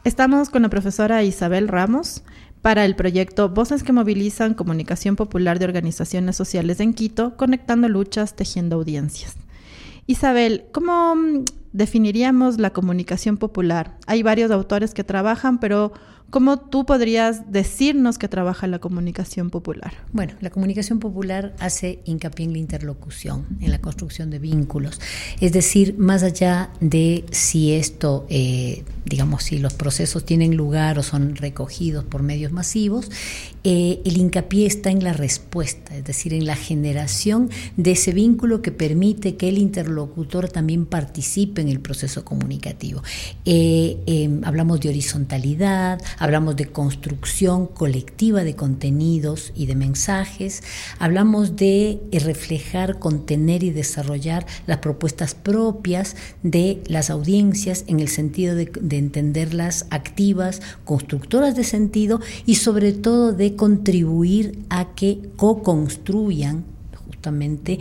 Estamos con la profesora Isabel Ramos para el proyecto Voces que Movilizan Comunicación Popular de Organizaciones Sociales en Quito, conectando luchas, tejiendo audiencias. Isabel, ¿cómo definiríamos la comunicación popular? Hay varios autores que trabajan, pero ¿cómo tú podrías decirnos que trabaja la comunicación popular? Bueno, la comunicación popular hace hincapié en la interlocución, en la construcción de vínculos. Es decir, más allá de si esto, si los procesos tienen lugar o son recogidos por medios masivos, el hincapié está en la respuesta, es decir, en la generación de ese vínculo que permite que el interlocutor también participe en el proceso comunicativo. Hablamos de horizontalidad, hablamos de construcción colectiva de contenidos y de mensajes, hablamos de reflejar, contener y desarrollar las propuestas propias de las audiencias en el sentido de entenderlas activas, constructoras de sentido y sobre todo de contribuir a que co-construyan justamente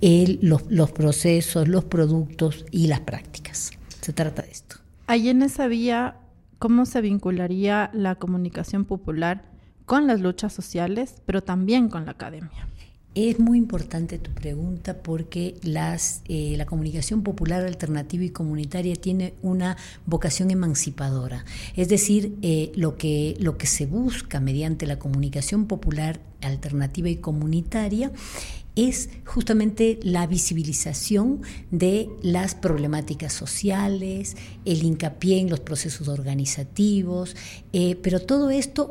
los procesos, los productos y las prácticas. Se trata de esto. Ahí en esa vía, ¿cómo se vincularía la comunicación popular con las luchas sociales, pero también con la academia? Es muy importante tu pregunta porque la comunicación popular, alternativa y comunitaria tiene una vocación emancipadora. Es decir, lo que se busca mediante la comunicación popular, alternativa y comunitaria es justamente la visibilización de las problemáticas sociales, el hincapié en los procesos organizativos, pero todo esto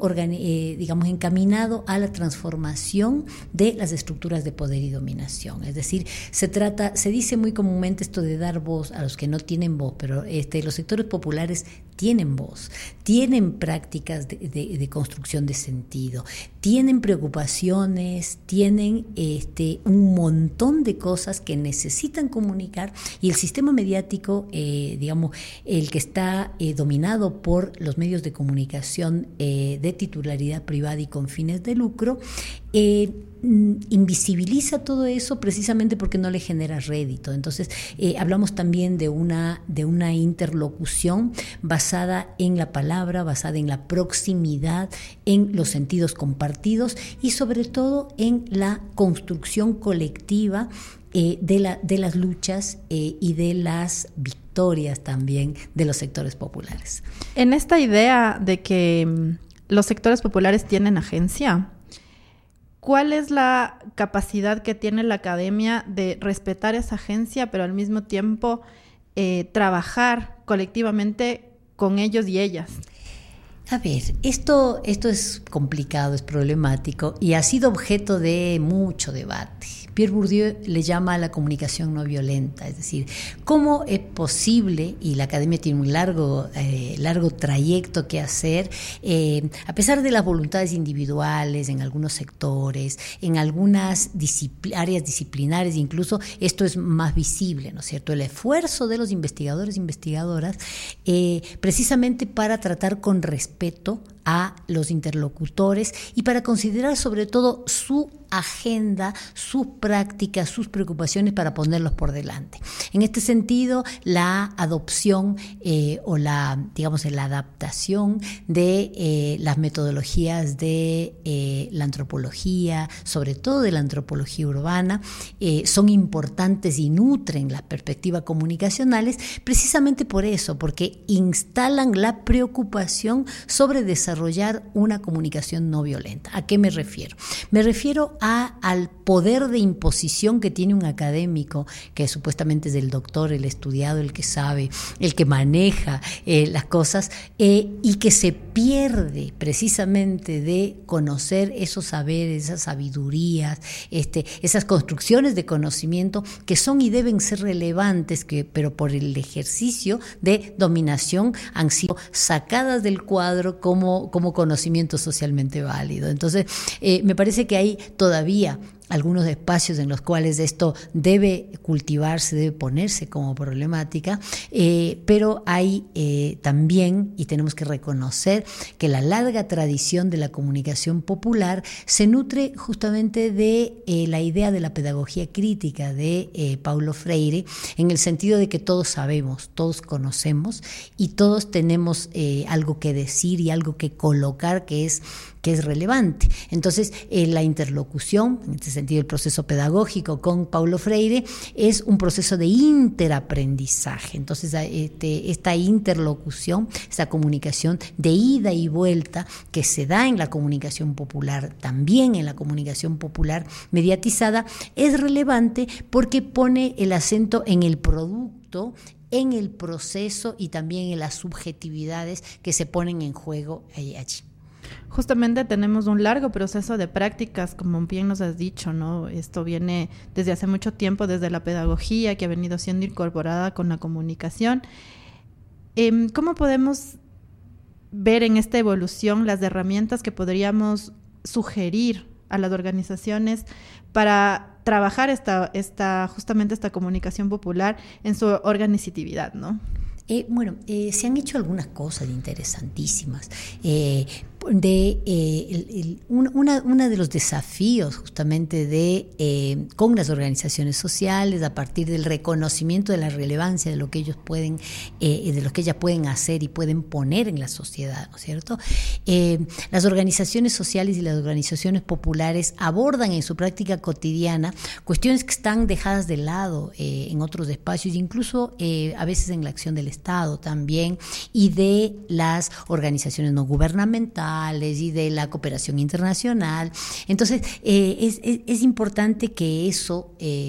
encaminado a la transformación de las estructuras de poder y dominación. Es decir, se dice muy comúnmente esto de dar voz a los que no tienen voz, pero los sectores populares tienen voz, tienen prácticas de construcción de sentido, tienen preocupaciones, tienen un montón de cosas que necesitan comunicar y el sistema mediático, el que está dominado por los medios de comunicación de titularidad privada y con fines de lucro, invisibiliza todo eso precisamente porque no le genera rédito. Entonces, hablamos también de una interlocución basada en la palabra, basada en la proximidad, en los sentidos compartidos y sobre todo en la construcción colectiva de las luchas y de las victorias también de los sectores populares. En esta idea de que los sectores populares tienen agencia, ¿cuál es la capacidad que tiene la academia de respetar esa agencia, pero al mismo tiempo trabajar colectivamente con ellos y ellas? A ver, esto es complicado, es problemático y ha sido objeto de mucho debate. Pierre Bourdieu le llama a la comunicación no violenta, es decir, ¿cómo es posible? Y la academia tiene un largo trayecto que hacer, a pesar de las voluntades individuales en algunos sectores, en algunas áreas disciplinares, incluso esto es más visible, ¿no es cierto? El esfuerzo de los investigadores e investigadoras, precisamente para tratar con respeto a los interlocutores y para considerar sobre todo su agenda, sus prácticas, sus preocupaciones para ponerlos por delante. En este sentido, la adopción la adaptación de las metodologías de la antropología, sobre todo de la antropología urbana, son importantes y nutren las perspectivas comunicacionales precisamente por eso, porque instalan la preocupación sobre desarrollar una comunicación no violenta. ¿A qué me refiero? Me refiero al poder de imposición que tiene un académico, que supuestamente es el doctor, el estudiado, el que sabe, el que maneja las cosas, y que se pierde precisamente de conocer esos saberes, esas sabidurías, esas construcciones de conocimiento que son y deben ser relevantes, pero por el ejercicio de dominación han sido sacadas del cuadro como conocimiento socialmente válido. Entonces, me parece que hay todavía algunos espacios en los cuales esto debe cultivarse, debe ponerse como problemática, pero hay también, y tenemos que reconocer que la larga tradición de la comunicación popular se nutre justamente de la idea de la pedagogía crítica de Paulo Freire, en el sentido de que todos sabemos, todos conocemos y todos tenemos algo que decir y algo que colocar que es relevante. Entonces, la interlocución, en este sentido el proceso pedagógico con Paulo Freire, es un proceso de interaprendizaje. Entonces, esta interlocución, esta comunicación de ida y vuelta que se da en la comunicación popular, también en la comunicación popular mediatizada, es relevante porque pone el acento en el producto, en el proceso y también en las subjetividades que se ponen en juego allí. Justamente tenemos un largo proceso de prácticas, como bien nos has dicho, ¿no? Esto viene desde hace mucho tiempo, desde la pedagogía, que ha venido siendo incorporada con la comunicación. ¿Cómo podemos ver en esta evolución las herramientas que podríamos sugerir a las organizaciones para trabajar justamente esta comunicación popular en su organizatividad, ¿no? Se han hecho algunas cosas interesantísimas. Uno de los desafíos justamente con las organizaciones sociales, a partir del reconocimiento de la relevancia de lo que ellos pueden, de lo que ellas pueden hacer y pueden poner en la sociedad, ¿no es cierto? Las organizaciones sociales y las organizaciones populares abordan en su práctica cotidiana cuestiones que están dejadas de lado en otros espacios, incluso a veces en la acción del Estado también, y de las organizaciones no gubernamentales y de la cooperación internacional. Entonces, es importante que eso,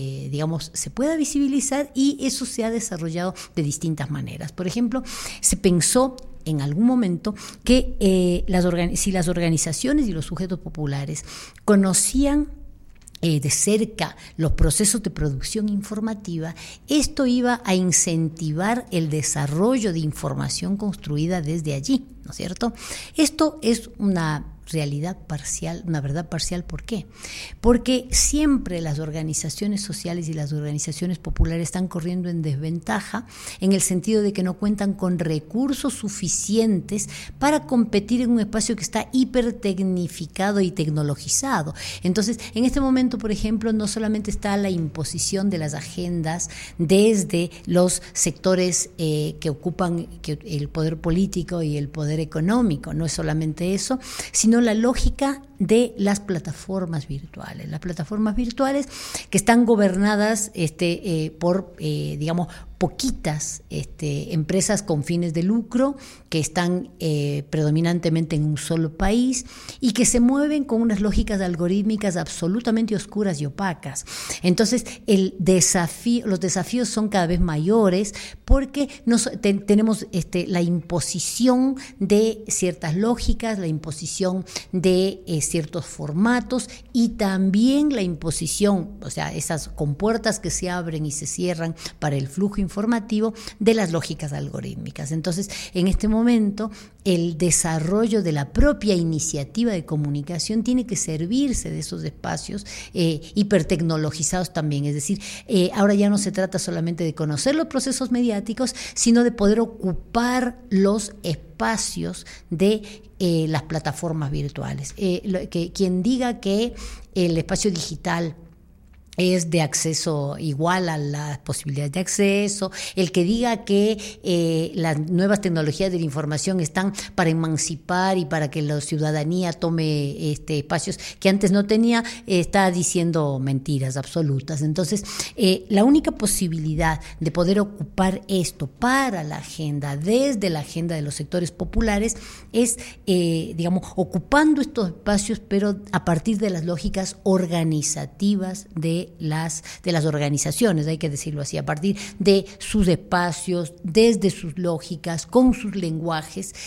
se pueda visibilizar, y eso se ha desarrollado de distintas maneras. Por ejemplo, se pensó en algún momento que si las organizaciones y los sujetos populares conocían de cerca los procesos de producción informativa, esto iba a incentivar el desarrollo de información construida desde allí, ¿no es cierto? Esto es una realidad parcial, una verdad parcial. ¿Por qué? Porque siempre las organizaciones sociales y las organizaciones populares están corriendo en desventaja, en el sentido de que no cuentan con recursos suficientes para competir en un espacio que está hipertecnificado y tecnologizado. Entonces, en este momento, por ejemplo, no solamente está la imposición de las agendas desde los sectores que ocupan el poder político y el poder económico, no es solamente eso, sino la lógica de las plataformas virtuales. Las plataformas virtuales que están gobernadas por, poquitas empresas con fines de lucro que están predominantemente en un solo país y que se mueven con unas lógicas algorítmicas absolutamente oscuras y opacas. Entonces, los desafíos son cada vez mayores porque tenemos la imposición de ciertas lógicas, la imposición de ciertos formatos y también la imposición, o sea, esas compuertas que se abren y se cierran para el flujo informativo de las lógicas algorítmicas. Entonces, en este momento, el desarrollo de la propia iniciativa de comunicación tiene que servirse de esos espacios hipertecnologizados también. Es decir, ahora ya no se trata solamente de conocer los procesos mediáticos, sino de poder ocupar los espacios de las plataformas virtuales. Quien diga que el espacio digital es de acceso igual a las posibilidades de acceso, el que diga que las nuevas tecnologías de la información están para emancipar y para que la ciudadanía tome espacios que antes no tenía, está diciendo mentiras absolutas. Entonces, la única posibilidad de poder ocupar esto para la agenda, desde la agenda de los sectores populares, es, ocupando estos espacios, pero a partir de las lógicas organizativas de las organizaciones, hay que decirlo así, a partir de sus espacios, desde sus lógicas, con sus lenguajes,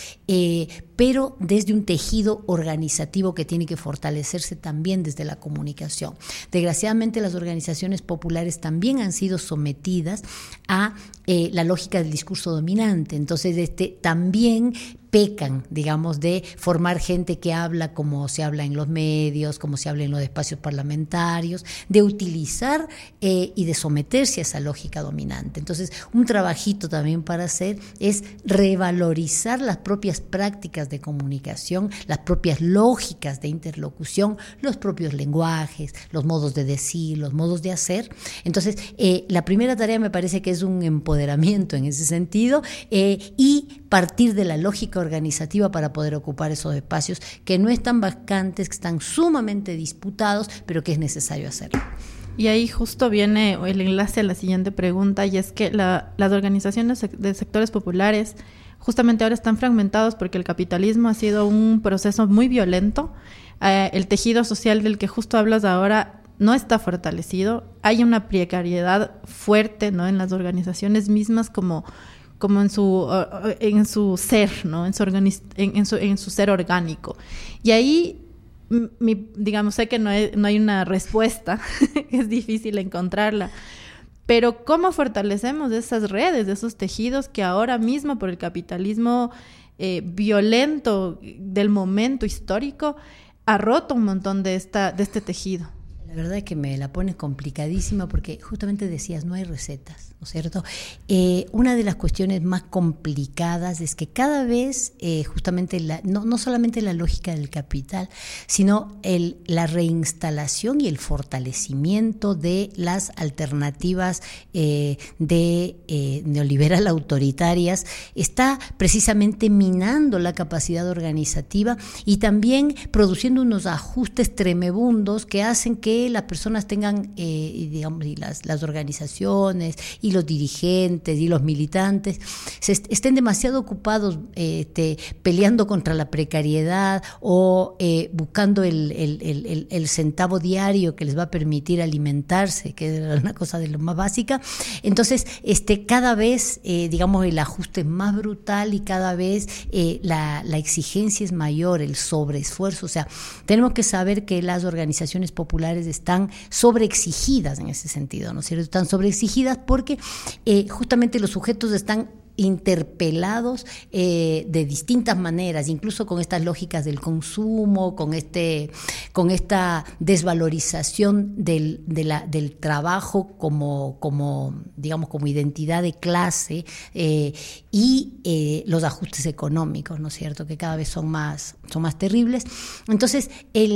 pero desde un tejido organizativo que tiene que fortalecerse también desde la comunicación. Desgraciadamente, las organizaciones populares también han sido sometidas a la lógica del discurso dominante. Entonces, también pecan, digamos, de formar gente que habla como se habla en los medios, como se habla en los espacios parlamentarios, de utilizar y de someterse a esa lógica dominante. Entonces, un trabajito también para hacer es revalorizar las propias prácticas de comunicación, las propias lógicas de interlocución, los propios lenguajes, los modos de decir, los modos de hacer. Entonces, la primera tarea me parece que es un empoderamiento en ese sentido y partir de la lógica organizativa para poder ocupar esos espacios que no están vacantes, que están sumamente disputados, pero que es necesario hacerlo. Y ahí justo viene el enlace a la siguiente pregunta, y es que las organizaciones de sectores populares justamente ahora están fragmentados porque el capitalismo ha sido un proceso muy violento. El tejido social del que justo hablas ahora no está fortalecido. Hay una precariedad fuerte, ¿no?, en las organizaciones mismas como en su ser, ¿no?, en su ser orgánico. Y ahí, digamos, sé que no hay una respuesta, es difícil encontrarla, pero ¿cómo fortalecemos esas redes, esos tejidos que ahora mismo por el capitalismo violento del momento histórico ha roto un montón de este tejido? La verdad es que me la pones complicadísima porque justamente decías, no hay recetas, ¿no es cierto? Una de las cuestiones más complicadas es que cada vez justamente no solamente la lógica del capital, sino la reinstalación y el fortalecimiento de las alternativas neoliberal autoritarias está precisamente minando la capacidad organizativa y también produciendo unos ajustes tremebundos que hacen que las personas tengan, digamos, y las organizaciones y los dirigentes y los militantes estén demasiado ocupados peleando contra la precariedad o buscando el centavo diario que les va a permitir alimentarse, que es una cosa de lo más básica. Entonces, cada vez, digamos, el ajuste es más brutal y cada vez la exigencia es mayor, el sobreesfuerzo. O sea, tenemos que saber que las organizaciones populares están sobreexigidas en ese sentido, ¿no es cierto? Están sobreexigidas porque justamente los sujetos están interpelados de distintas maneras, incluso con estas lógicas del consumo, con esta desvalorización del trabajo como digamos, como identidad de clase y los ajustes económicos, ¿no es cierto?, que cada vez son más terribles. Entonces,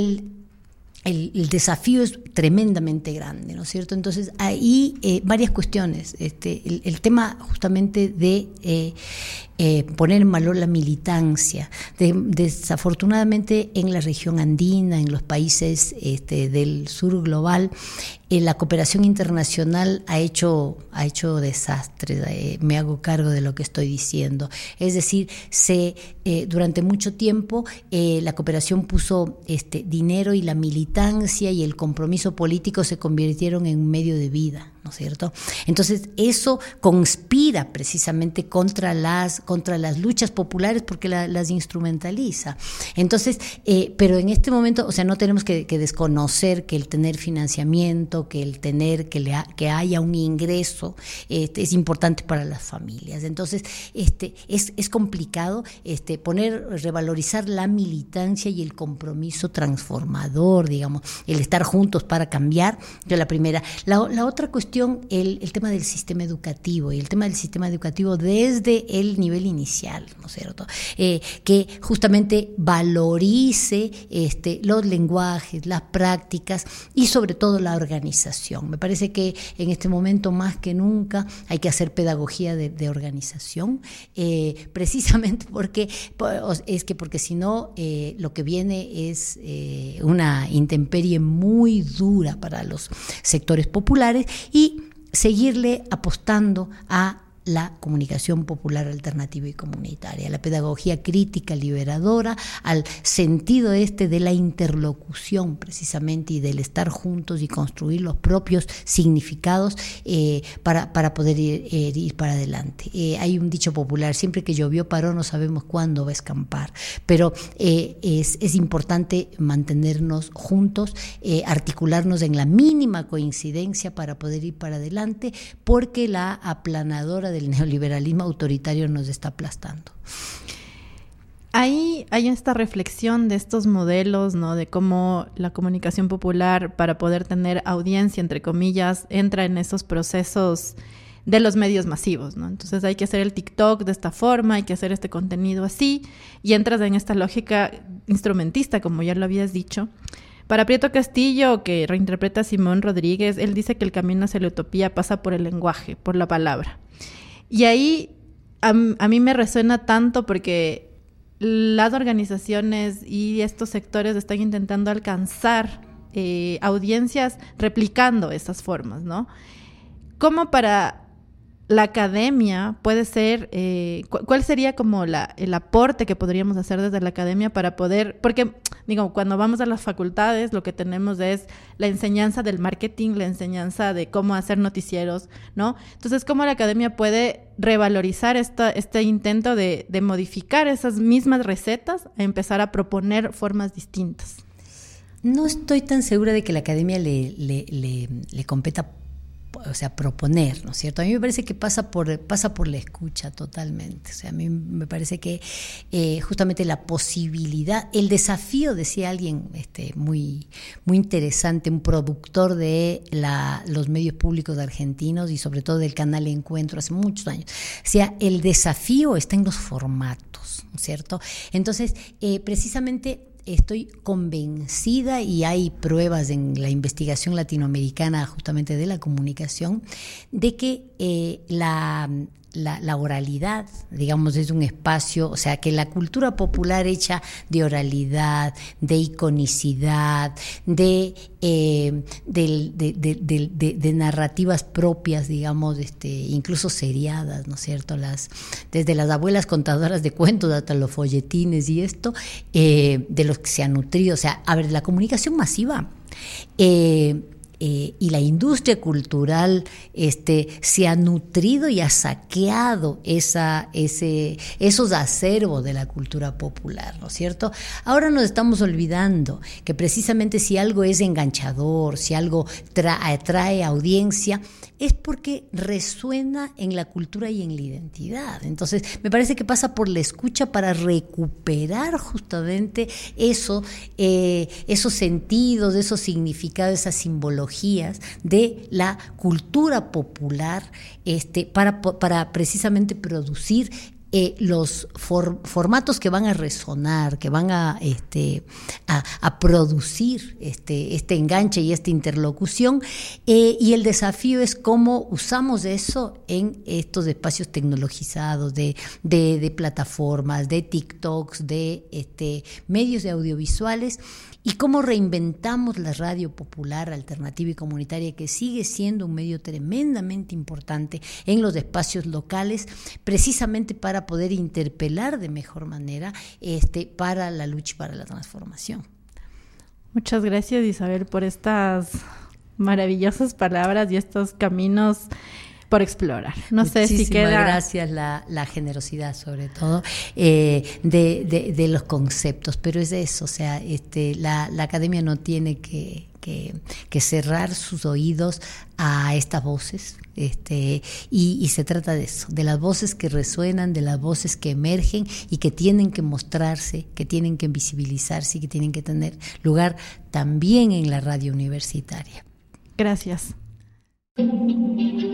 el desafío es tremendamente grande, ¿no es cierto? Entonces, ahí varias cuestiones. El tema justamente de poner en valor la militancia. Desafortunadamente, en la región andina, en los países del sur global, la cooperación internacional ha hecho desastres. Me hago cargo de lo que estoy diciendo. Es decir, durante mucho tiempo la cooperación puso dinero, y la militancia y el compromiso político se convirtieron en un medio de vida, ¿no es cierto? Entonces, eso conspira precisamente contra las luchas populares porque las instrumentaliza. Entonces, pero en este momento, o sea, no tenemos que desconocer que el tener financiamiento, que haya un ingreso es importante para las familias. Entonces, es complicado revalorizar la militancia y el compromiso transformador, digamos, el estar juntos para cambiar. Yo la primera. La otra cuestión, el tema del sistema educativo, y el tema del sistema educativo desde el nivel inicial, ¿no es cierto? Que justamente valorice los lenguajes, las prácticas y sobre todo la organización. Me parece que en este momento más que nunca hay que hacer pedagogía de organización, precisamente porque si no lo que viene es una intemperie muy dura para los sectores populares, y seguirle apostando a la comunicación popular alternativa y comunitaria, la pedagogía crítica liberadora, al sentido de la interlocución precisamente y del estar juntos y construir los propios significados para poder ir para adelante. Hay un dicho popular: siempre que llovió paró, no sabemos cuándo va a escampar, pero es importante mantenernos juntos, articularnos en la mínima coincidencia para poder ir para adelante, porque la aplanadora del neoliberalismo autoritario nos está aplastando. Ahí hay esta reflexión de estos modelos, ¿no? De cómo la comunicación popular, para poder tener audiencia, entre comillas, entra en esos procesos de los medios masivos, ¿no? Entonces hay que hacer el TikTok de esta forma, hay que hacer este contenido así, y entras en esta lógica instrumentista, como ya lo habías dicho. Para Prieto Castillo, que reinterpreta a Simón Rodríguez, él dice que el camino hacia la utopía pasa por el lenguaje, por la palabra. Y ahí a mí me resuena tanto porque las organizaciones y estos sectores están intentando alcanzar audiencias replicando esas formas, ¿no? ¿Cómo para la academia puede ser, cuál sería como el aporte que podríamos hacer desde la academia para poder, porque digo, cuando vamos a las facultades lo que tenemos es la enseñanza del marketing, la enseñanza de cómo hacer noticieros, ¿no? Entonces, ¿cómo la academia puede revalorizar este intento de modificar esas mismas recetas a empezar a proponer formas distintas? No estoy tan segura de que la academia le competa, o sea, proponer, ¿no es cierto? A mí me parece que pasa por la escucha totalmente. O sea, a mí me parece que justamente la posibilidad, el desafío, decía alguien muy, muy interesante, un productor de los medios públicos argentinos y sobre todo del canal Encuentro hace muchos años. O sea, el desafío está en los formatos, ¿no es cierto? Entonces, precisamente estoy convencida, y hay pruebas en la investigación latinoamericana justamente de la comunicación, de que la oralidad, digamos, es un espacio, o sea, que la cultura popular hecha de oralidad, de iconicidad, de narrativas propias, digamos, incluso seriadas, ¿no es cierto? Desde las abuelas contadoras de cuentos hasta los folletines y esto, de los que se han nutrido. O sea, a ver, la comunicación masiva y la industria cultural se ha nutrido y ha saqueado esos acervos de la cultura popular, ¿no es cierto? Ahora nos estamos olvidando que precisamente si algo es enganchador, si algo atrae audiencia, es porque resuena en la cultura y en la identidad. Entonces, me parece que pasa por la escucha para recuperar justamente esos sentidos, esos significados, esas simbologías de la cultura popular, para precisamente producir los formatos que van a resonar, que van a producir este enganche y esta interlocución, y el desafío es cómo usamos eso en estos espacios tecnologizados de plataformas, de TikToks, de medios de audiovisuales, y cómo reinventamos la radio popular, alternativa y comunitaria, que sigue siendo un medio tremendamente importante en los espacios locales, precisamente para poder interpelar de mejor manera para la lucha y para la transformación. Muchas gracias, Isabel, por estas maravillosas palabras y estos caminos por explorar. No sé si queda... gracias, la generosidad sobre todo de los conceptos, pero es eso, o sea, la academia no tiene que cerrar sus oídos a estas voces, y se trata de eso, de las voces que resuenan, de las voces que emergen y que tienen que mostrarse, que tienen que visibilizarse y que tienen que tener lugar también en la radio universitaria. Gracias.